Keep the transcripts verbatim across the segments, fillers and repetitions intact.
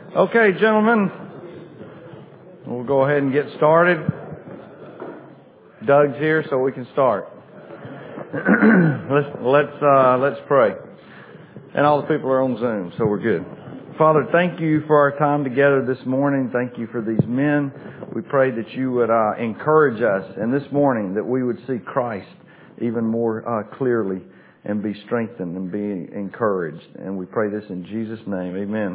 Okay, gentlemen, we'll go ahead and get started. Doug's here, so we can start. let's let's uh, let's pray. And all the people are on Zoom, so we're good. Father, thank you for our time together this morning. Thank you for these men. We pray that you would uh, encourage us, and this morning that we would see Christ even more uh, clearly and be strengthened and be encouraged. And we pray this in Jesus' name. Amen.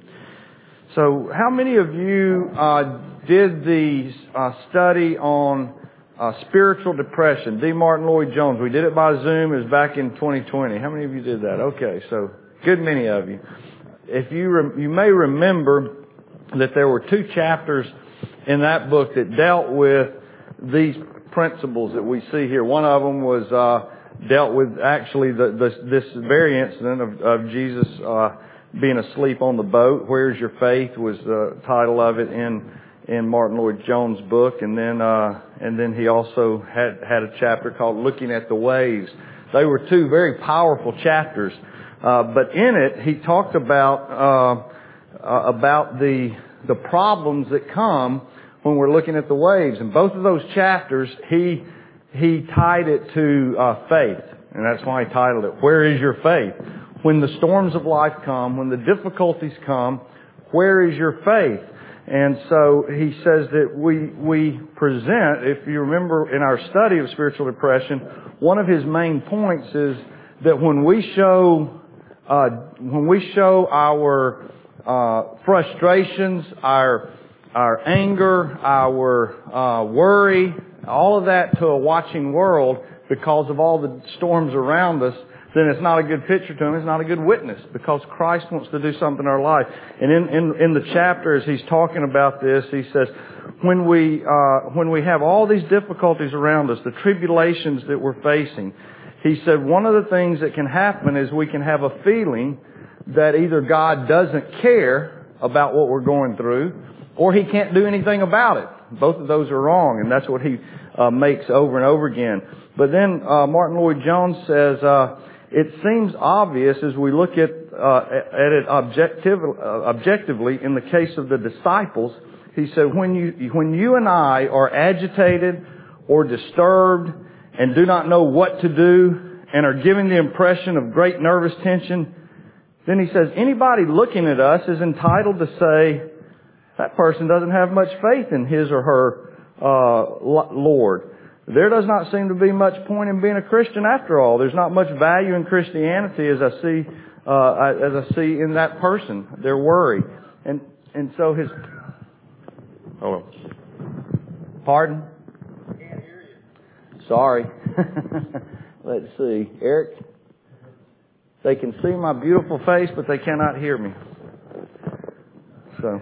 So how many of you uh, did the uh, study on uh, spiritual depression? D. Martin Lloyd-Jones. We did it by Zoom. It was back in twenty twenty. How many of you did that? Okay, so good many of you. If you re- you may remember that there were two chapters in that book that dealt with these principles that we see here. One of them was uh, dealt with actually the, the, this very incident of, of Jesus uh, being asleep on the boat. Where's Your Faith was the title of it in in Martin Lloyd-Jones' book, and then uh, and then he also had had a chapter called Looking at the Waves. They were two very powerful chapters, uh, but in it he talked about uh, uh, about the the problems that come when we're looking at the waves. And both of those chapters he he tied it to uh, faith, and that's why he titled it Where is Your Faith? When the storms of life come, when the difficulties come, where is your faith? And so he says that we we present, if you remember in our study of spiritual depression, one of his main points is that when we show uh, when we show our uh, frustrations, our our anger, our uh, worry, all of that to a watching world because of all the storms around us, then it's not a good picture to him. It's not a good witness, because Christ wants to do something in our life. And in, in, in the chapter, as he's talking about this, he says, when we, uh, when we have all these difficulties around us, the tribulations that we're facing, he said one of the things that can happen is we can have a feeling that either God doesn't care about what we're going through, or He can't do anything about it. Both of those are wrong, and that's what he uh, makes over and over again. But then uh, Martin Lloyd-Jones says, uh, it seems obvious as we look at uh, at it objective, uh, objectively in the case of the disciples. He said, when you when you and I are agitated or disturbed and do not know what to do and are giving the impression of great nervous tension, then he says anybody looking at us is entitled to say that person doesn't have much faith in his or her uh, Lord. There does not seem to be much point in being a Christian after all. There's not much value in Christianity as I see, uh, as I see in that person, their worry. And, and so his, oh, pardon? I can't hear you. Sorry. Let's see. Eric? They can see my beautiful face, but they cannot hear me. So,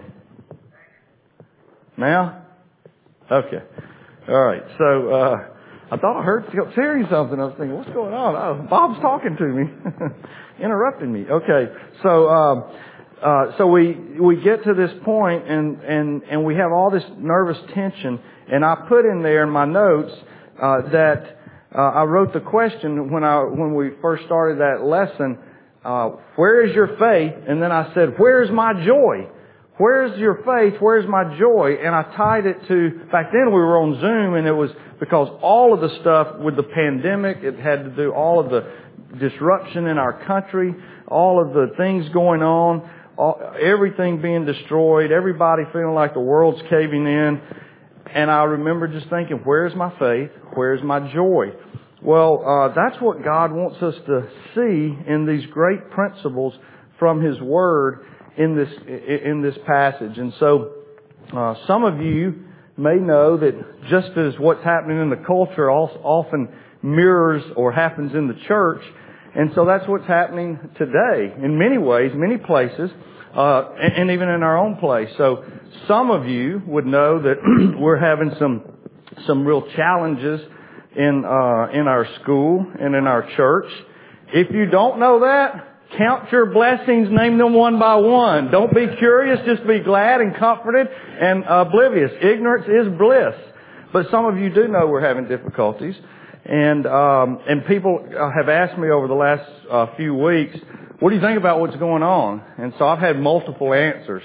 now? Okay. All right, so uh, I thought I heard hearing something. I was thinking, what's going on? Oh, Bob's talking to me, interrupting me. Okay, so uh, uh, so we we get to this point, and, and, and we have all this nervous tension. And I put in there in my notes uh, that uh, I wrote the question when I when we first started that lesson. Uh, where is your faith? And then I said, where's my joy? Where's your faith? Where's my joy? And I tied it to, back then we were on Zoom, and it was because all of the stuff with the pandemic, it had to do all of the disruption in our country, all of the things going on, all, everything being destroyed, everybody feeling like the world's caving in. And I remember just thinking, where's my faith? Where's my joy? Well, uh, that's what God wants us to see in these great principles from His Word in this in this passage. And so uh, some of you may know that just as what's happening in the culture often mirrors or happens in the church, and so that's what's happening today in many ways, many places, uh, and, and even in our own place. So some of you would know that we're having some some real challenges in uh, in our school and in our church. If you don't know that, count your blessings, name them one by one. Don't be curious, just be glad and comforted and oblivious. Ignorance is bliss. But some of you do know we're having difficulties. And um, and people have asked me over the last uh, few weeks, what do you think about what's going on? And so I've had multiple answers.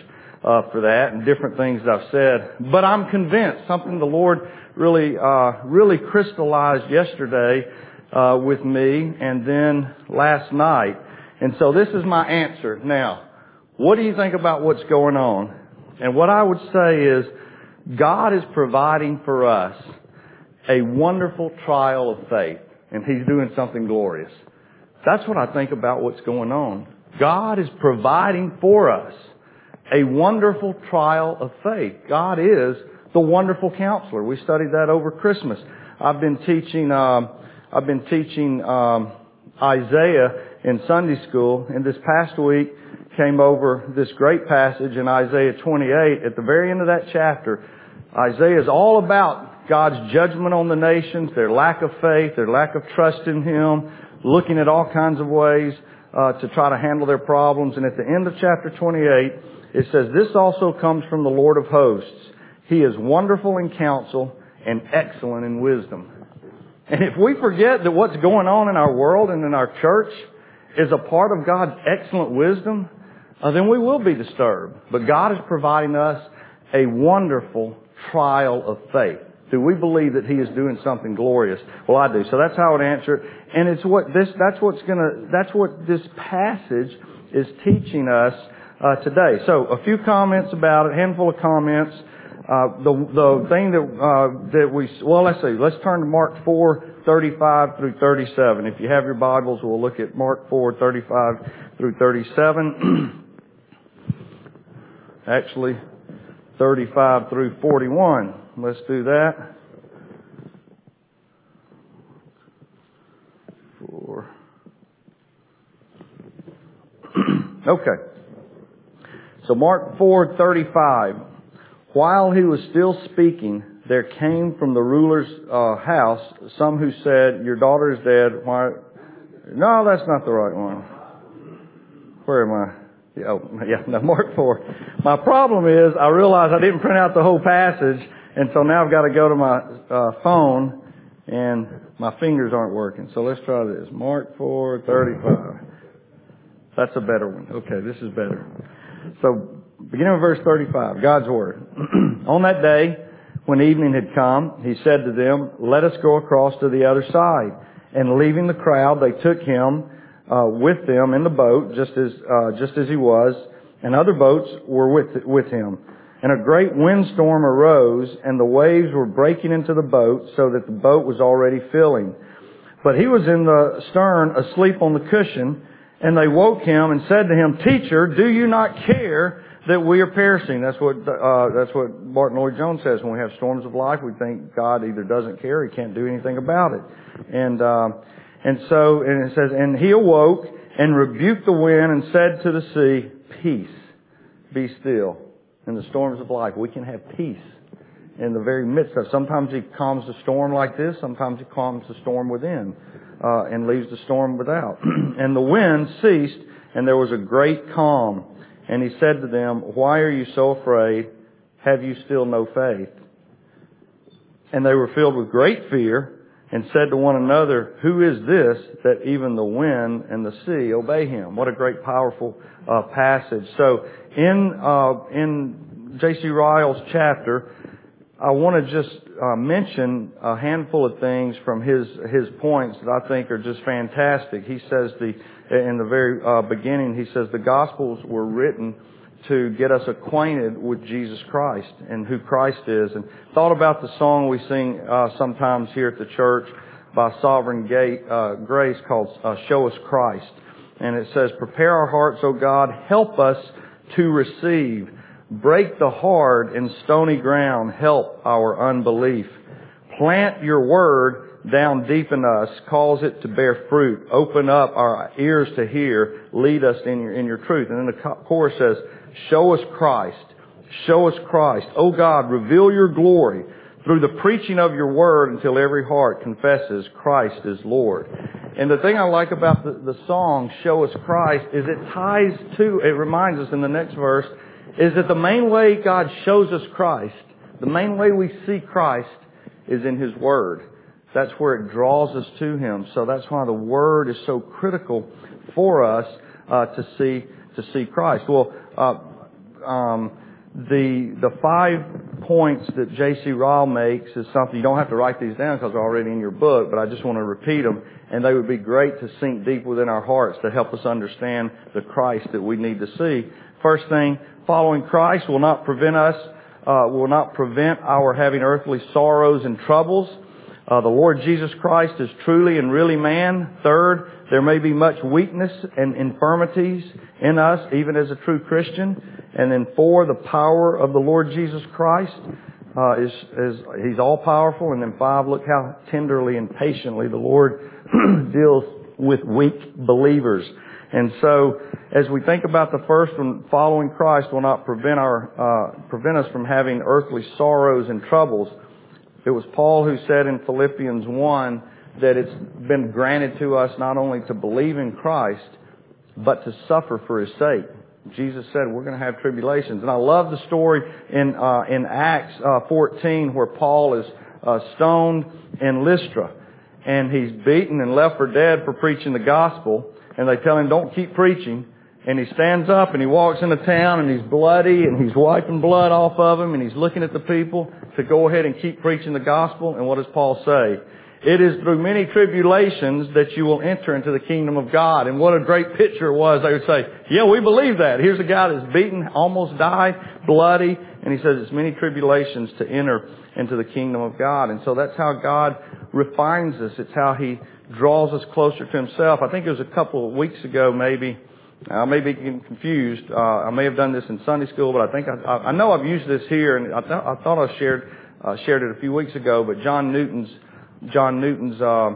uh, for that and different things that I've said. But I'm convinced something the Lord really, uh, really crystallized yesterday, uh, with me and then last night. And so this is my answer. Now, what do you think about what's going on? And what I would say is God is providing for us a wonderful trial of faith. And He's doing something glorious. That's what I think about what's going on. God is providing for us a wonderful trial of faith. God is the wonderful counselor. We studied that over Christmas. I've been teaching, um, I've been teaching, um, Isaiah in Sunday school, and this past week came over this great passage in Isaiah twenty-eight. At the very end of that chapter, Isaiah is all about God's judgment on the nations, their lack of faith, their lack of trust in Him, looking at all kinds of ways uh, to try to handle their problems. And at the end of chapter twenty-eight, it says, "This also comes from the Lord of hosts. He is wonderful in counsel and excellent in wisdom." And if we forget that what's going on in our world and in our church is a part of God's excellent wisdom, uh, then we will be disturbed. But God is providing us a wonderful trial of faith. Do we believe that He is doing something glorious? Well, I do. So that's how I would answer it. And it's what this, that's what's gonna, that's what this passage is teaching us, uh, today. So a few comments about it, a handful of comments. Uh, the, the thing that, uh, that we, well, let's see, let's turn to Mark four, thirty-five through thirty-seven. If you have your Bibles, we'll look at Mark four, thirty-five through thirty-seven. Actually, thirty-five through forty-one. Let's do that. Four. Okay. So Mark four, thirty-five. "While he was still speaking, there came from the ruler's uh, house some who said, 'Your daughter is dead.'" Why? No, that's not the right one. Where am I? Yeah, oh, yeah, no, Mark four. My problem is I realized I didn't print out the whole passage, and so now I've got to go to my uh, phone, and my fingers aren't working. So let's try this. Mark four, thirty-five. That's a better one. Okay, this is better. So, beginning with verse thirty-five, God's Word. "On that day, when evening had come, He said to them, 'Let us go across to the other side.' And leaving the crowd, they took Him uh, with them in the boat, just as uh, just as He was, and other boats were with with Him. And a great windstorm arose, and the waves were breaking into the boat, so that the boat was already filling. But He was in the stern, asleep on the cushion. And they woke Him and said to Him, 'Teacher, do you not care that we are perishing?'" That's what uh, that's what Martin Lloyd-Jones says. When we have storms of life, we think God either doesn't care, He can't do anything about it. And uh, and so and it says, "And He awoke and rebuked the wind and said to the sea, 'Peace, be still.'" In the storms of life, we can have peace in the very midst of. Sometimes He calms the storm like this. Sometimes He calms the storm within. Uh, and leaves the storm without. "And the wind ceased, and there was a great calm. And He said to them, 'Why are you so afraid? Have you still no faith?' And they were filled with great fear, and said to one another, 'Who is this that even the wind and the sea obey Him?'" What a great, powerful uh, passage. So, in uh, in J C Ryle's chapter, I want to just uh, mention a handful of things from his his points that I think are just fantastic. He says the in the very uh, beginning, he says the Gospels were written to get us acquainted with Jesus Christ and who Christ is. And thought about the song we sing uh, sometimes here at the church by Sovereign Gate, uh, Grace called uh, "Show Us Christ." And it says, "Prepare our hearts, O God, help us to receive. Break the hard and stony ground, help our unbelief. Plant your word down deep in us, cause it to bear fruit. Open up our ears to hear, lead us in your, in your truth." And then the chorus says, "Show us Christ, show us Christ. O God, reveal your glory through the preaching of your word until every heart confesses Christ is Lord." And the thing I like about the, the song, "Show Us Christ," is it ties to, it reminds us in the next verse, is that the main way God shows us Christ, the main way we see Christ is in His Word. That's where it draws us to Him. So that's why the Word is so critical for us uh, to see to see Christ. Well, uh, um, the the five points that J C Ryle makes is something, you don't have to write these down because they're already in your book, but I just want to repeat them, and they would be great to sink deep within our hearts to help us understand the Christ that we need to see. First thing, following Christ will not prevent us, uh, will not prevent our having earthly sorrows and troubles. Uh, the Lord Jesus Christ is truly and really man. Third, there may be much weakness and infirmities in us, even as a true Christian. And then four, the power of the Lord Jesus Christ uh, is, is He's all powerful. And then five, look how tenderly and patiently the Lord deals with weak believers. And so, as we think about the first one, following Christ will not prevent our uh, prevent us from having earthly sorrows and troubles. It was Paul who said in Philippians one that it's been granted to us not only to believe in Christ, but to suffer for His sake. Jesus said we're going to have tribulations. And I love the story in uh, in Acts uh, fourteen where Paul is uh, stoned in Lystra. And he's beaten and left for dead for preaching the gospel. And they tell him, don't keep preaching. And he stands up and he walks into town and he's bloody and he's wiping blood off of him and he's looking at the people to go ahead and keep preaching the gospel. And what does Paul say? It is through many tribulations that you will enter into the kingdom of God. And what a great picture it was. They would say, yeah, we believe that. Here's a guy that's beaten, almost died, bloody. And he says it's many tribulations to enter into the kingdom of God. And so that's how God refines us. It's how He draws us closer to Himself. I think it was a couple of weeks ago maybe. I may be getting confused. Uh, I may have done this in Sunday school, but I think I, I know I've used this here, and I, th- I thought I shared uh, shared it a few weeks ago. But John Newton's John Newton's uh,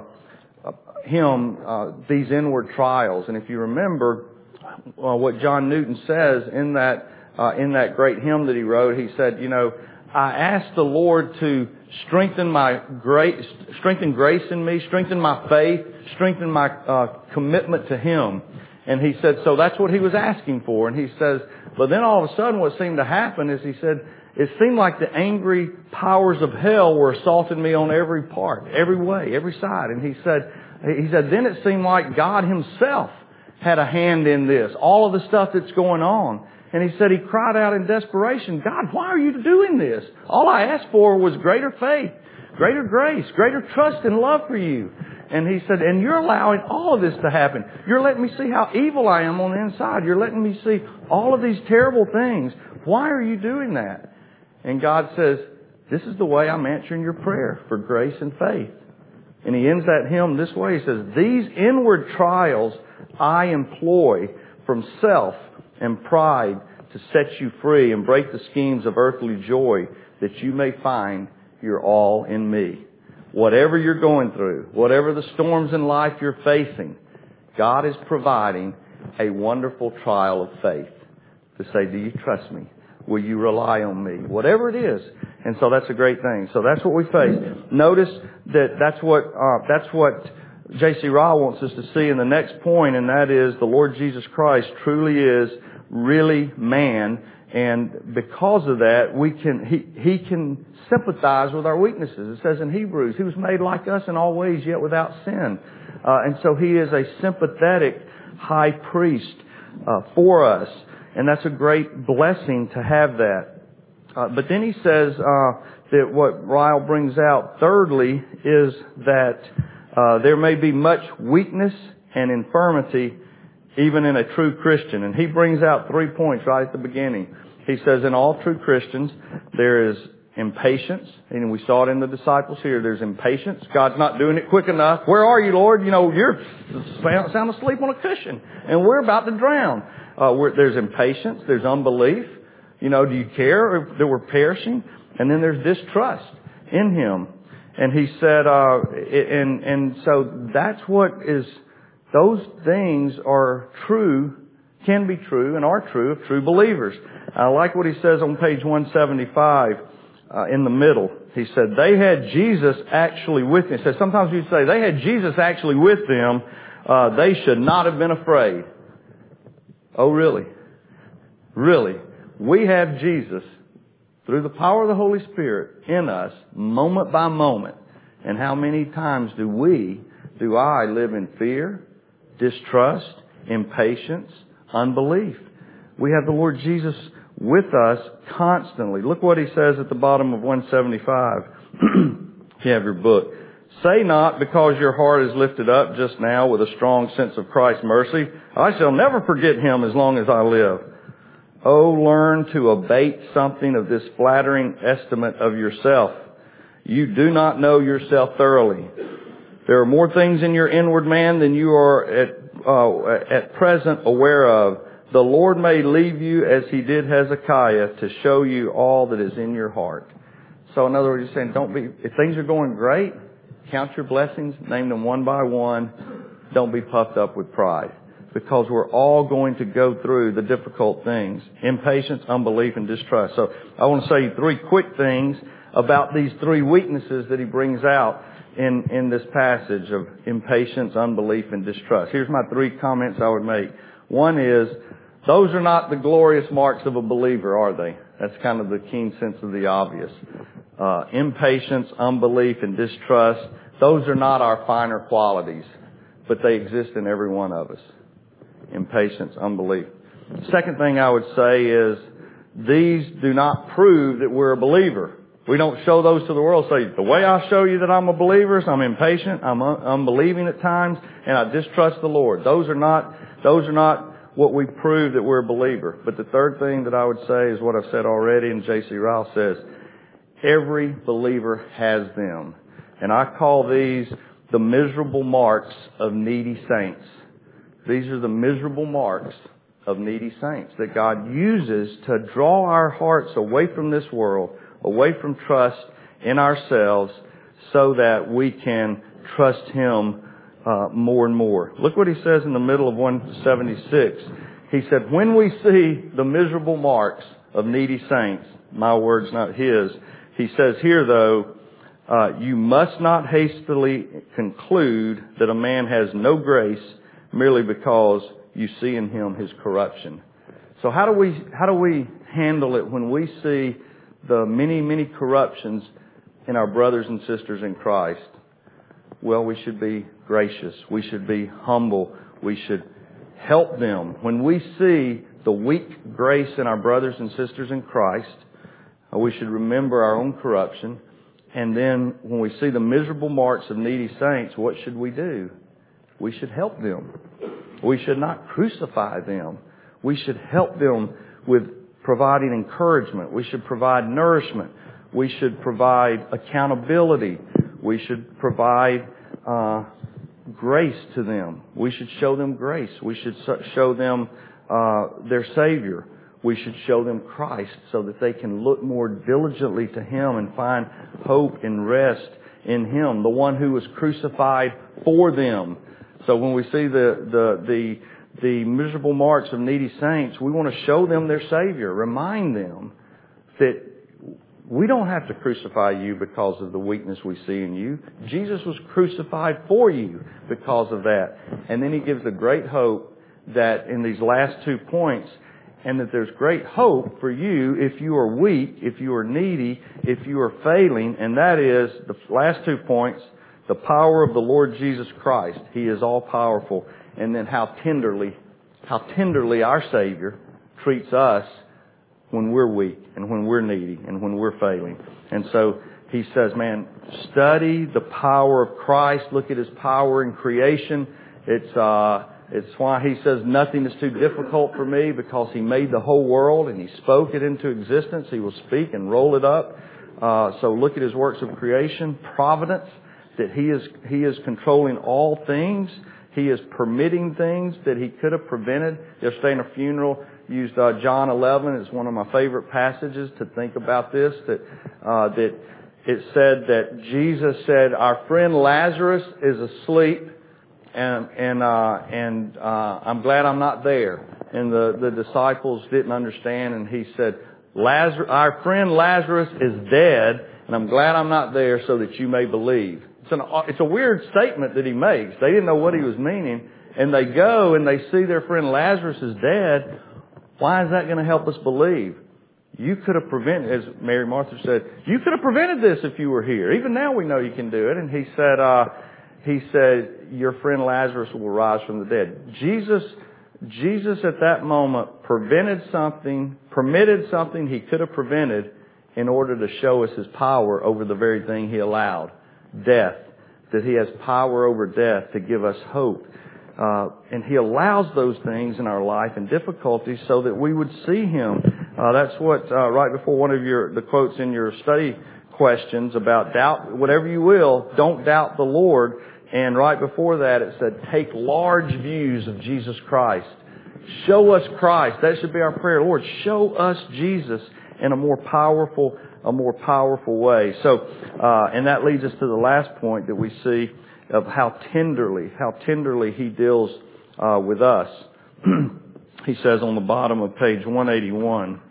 hymn, uh, "These Inward Trials," and if you remember uh, what John Newton says in that uh, in that great hymn that he wrote, he said, "You know, I asked the Lord to strengthen my grace, strengthen grace in me, strengthen my faith, strengthen my uh, commitment to Him." And he said, so that's what he was asking for. And he says, but then all of a sudden what seemed to happen is he said, it seemed like the angry powers of hell were assaulting me on every part, every way, every side. And he said, he said, then it seemed like God Himself had a hand in this, all of the stuff that's going on. And he said, he cried out in desperation, God, why are you doing this? All I asked for was greater faith, greater grace, greater trust and love for you. And he said, and you're allowing all of this to happen. You're letting me see how evil I am on the inside. You're letting me see all of these terrible things. Why are you doing that? And God says, this is the way I'm answering your prayer for grace and faith. And He ends that hymn this way. He says, these inward trials I employ from self and pride to set you free and break the schemes of earthly joy that you may find your all in me. Whatever you're going through, whatever the storms in life you're facing, God is providing a wonderful trial of faith to say, do you trust me? Will you rely on me? Whatever it is. And so that's a great thing. So that's what we face. Notice that that's what, uh, that's what J C Ryle wants us to see in the next point, and that is the Lord Jesus Christ truly is really man. And because of that, we can, he, he can sympathize with our weaknesses. It says in Hebrews, He was made like us in all ways, yet without sin. Uh, and so He is a sympathetic high priest, uh, for us. And that's a great blessing to have that. Uh, but then he says, uh, that what Ryle brings out thirdly is that, uh, there may be much weakness and infirmity even in a true Christian. And he brings out three points right at the beginning. He says in all true Christians, there is impatience. And we saw it in the disciples here. There's impatience. God's not doing it quick enough. Where are you, Lord? You know, you're sound asleep on a cushion and we're about to drown. Uh, we're, there's impatience. There's unbelief. You know, do you care that we're perishing? And then there's distrust in Him. And he said, uh, and, and so that's what is, those things are true, can be true, and are true of true believers. I like what he says on page one seventy-five, uh, in the middle. He said, they had Jesus actually with them. He said, sometimes you say, they had Jesus actually with them. Uh, they should not have been afraid. Oh, really? Really? We have Jesus through the power of the Holy Spirit in us, moment by moment. And how many times do we, do I live in fear, distrust, impatience, unbelief? We have the Lord Jesus with us constantly. Look what he says at the bottom of one seventy-five. You have your book. Say not, because your heart is lifted up just now with a strong sense of Christ's mercy, I shall never forget him as long as I live. Oh, learn to abate something of this flattering estimate of yourself. You do not know yourself thoroughly. There are more things in your inward man than you are at, uh, at present aware of. The Lord may leave you as he did Hezekiah to show you all that is in your heart. So in other words, he's saying, don't be, if things are going great, count your blessings, name them one by one. Don't be puffed up with pride. Because we're all going to go through the difficult things. Impatience, unbelief, and distrust. So I want to say three quick things about these three weaknesses that he brings out in, in this passage of impatience, unbelief, and distrust. Here's my three comments I would make. One is, those are not the glorious marks of a believer, are they? That's kind of the keen sense of the obvious. Uh, impatience, unbelief, and distrust, those are not our finer qualities, but they exist in every one of us. Impatience, unbelief. Second thing I would say is, these do not prove that we're a believer. We don't show those to the world. Say, the way I show you that I'm a believer is I'm impatient, I'm un- unbelieving at times, and I distrust the Lord. Those are not, those are not what we prove that we're a believer. But the third thing that I would say is what I've said already, and J C Ryle says, every believer has them. And I call these the miserable marks of needy saints. These are the miserable marks of needy saints that God uses to draw our hearts away from this world, away from trust in ourselves, so that we can trust Him uh, more and more. Look what he says in the middle of one seventy-six. He said, when we see the miserable marks of needy saints, my words, not his, he says here though, uh, you must not hastily conclude that a man has no grace merely because you see in him his corruption. So how do we, how do we handle it when we see the many, many corruptions in our brothers and sisters in Christ? Well, we should be gracious. We should be humble. We should help them. When we see the weak grace in our brothers and sisters in Christ, we should remember our own corruption. And then when we see the miserable marks of needy saints, what should we do? We should help them. We should not crucify them. We should help them with providing encouragement. We should provide nourishment. We should provide accountability. We should provide uh, grace to them. We should show them grace. We should show them uh, their Savior. We should show them Christ so that they can look more diligently to Him and find hope and rest in Him, the one who was crucified for them. So when we see the, the, the, the miserable marks of needy saints, we want to show them their Savior. Remind them that we don't have to crucify you because of the weakness we see in you. Jesus was crucified for you because of that. And then He gives a great hope that in these last two points, and that there's great hope for you if you are weak, if you are needy, if you are failing, and that is the last two points, the power of the Lord Jesus Christ. He is all powerful. And then how tenderly, how tenderly our Savior treats us when we're weak and when we're needy and when we're failing. And so he says, man, study the power of Christ. Look at His power in creation. It's, uh, it's why He says nothing is too difficult for me, because He made the whole world and He spoke it into existence. He will speak and roll it up. Uh, so look at His works of creation, providence, that He is, He is controlling all things. He is permitting things that He could have prevented. Yesterday in a funeral, used uh, John eleven. It's one of my favorite passages to think about this, that, uh, that it said that Jesus said, our friend Lazarus is asleep, and, and, uh, and, uh, I'm glad I'm not there. And the, the disciples didn't understand, and He said, Lazarus, our friend Lazarus is dead, and I'm glad I'm not there so that you may believe. It's, an, it's a weird statement that He makes. They didn't know what He was meaning, and they go and they see their friend Lazarus is dead. Why is that going to help us believe? You could have prevented, as Mary Martha said, you could have prevented this if you were here. Even now we know you can do it. And He said, uh, He said, your friend Lazarus will rise from the dead. Jesus, Jesus at that moment prevented something, permitted something He could have prevented in order to show us His power over the very thing He allowed. Death. That He has power over death to give us hope. Uh, and He allows those things in our life and difficulties so that we would see Him. Uh, that's what, uh, right before one of your, the quotes in your study questions about doubt, whatever you will, don't doubt the Lord. And right before that it said, take large views of Jesus Christ. Show us Christ. That should be our prayer. Lord, show us Jesus in a more powerful, a more powerful way. So, uh, and that leads us to the last point that we see of how tenderly, how tenderly He deals, uh, with us. He says on the bottom of page one eighty-one,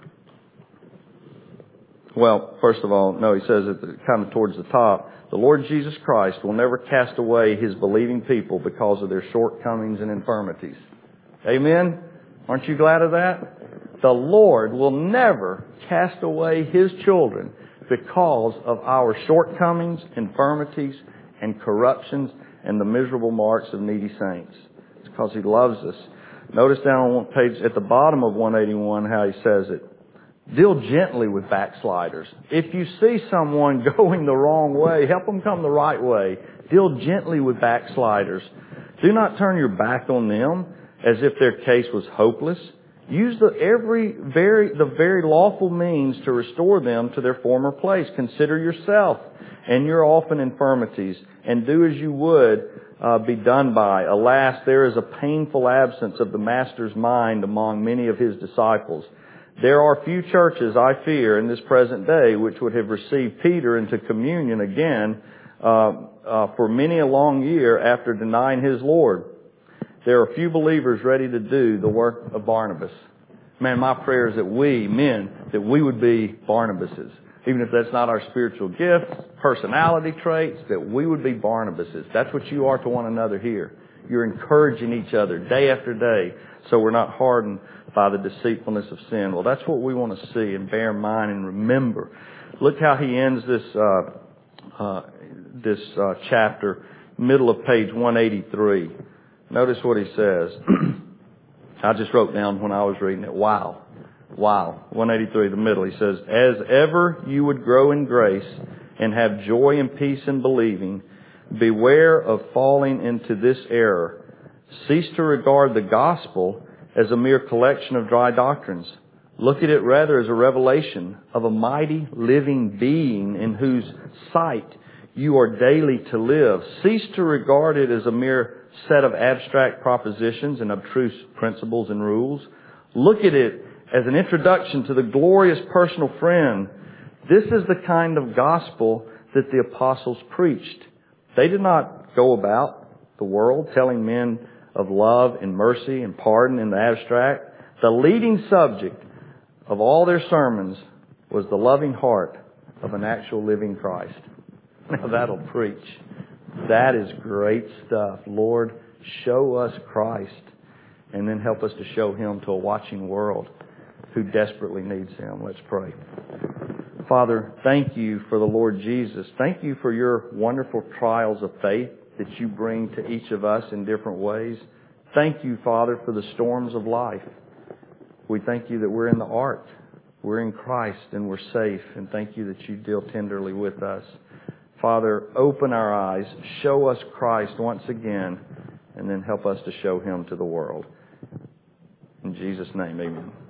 well, first of all, no, he says it kind of towards the top, the Lord Jesus Christ will never cast away His believing people because of their shortcomings and infirmities. Amen? Aren't you glad of that? The Lord will never cast away His children because of our shortcomings, infirmities, and corruptions and the miserable marks of needy saints. It's because He loves us. Notice down on one page at the bottom of one eighty-one how He says it. Deal gently with backsliders. If you see someone going the wrong way, help them come the right way. Deal gently with backsliders. Do not turn your back on them as if their case was hopeless. Use the every very the very lawful means to restore them to their former place. Consider yourself and your often infirmities, and do as you would uh, be done by. Alas, there is a painful absence of the Master's mind among many of His disciples. There are few churches, I fear, in this present day which would have received Peter into communion again uh, uh, for many a long year after denying his Lord. There are few believers ready to do the work of Barnabas. Man, my prayer is that we, men, that we would be Barnabases. Even if that's not our spiritual gifts, personality traits, that we would be Barnabases. That's what you are to one another here. You're encouraging each other day after day so we're not hardened by the deceitfulness of sin. Well, that's what we want to see and bear in mind and remember. Look how he ends this uh, uh, this uh, chapter, middle of page one eighty-three. Notice what he says. I just wrote down when I was reading it. Wow. Wow. one eighty-three, the middle. He says, as ever you would grow in grace and have joy and peace in believing, beware of falling into this error. Cease to regard the gospel as a mere collection of dry doctrines. Look at it rather as a revelation of a mighty living being in whose sight you are daily to live. Cease to regard it as a mere set of abstract propositions and abstruse principles and rules. Look at it as an introduction to the glorious personal friend. This is the kind of gospel that the apostles preached. They did not go about the world telling men of love and mercy and pardon in the abstract. The leading subject of all their sermons was the loving heart of an actual living Christ. Now that'll preach. That is great stuff. Lord, show us Christ and then help us to show Him to a watching world who desperately needs Him. Let's pray. Father, thank you for the Lord Jesus. Thank you for your wonderful trials of faith that you bring to each of us in different ways. Thank you, Father, for the storms of life. We thank you that we're in the ark. We're in Christ and we're safe. And thank you that you deal tenderly with us. Father, open our eyes. Show us Christ once again. And then help us to show Him to the world. In Jesus' name, amen.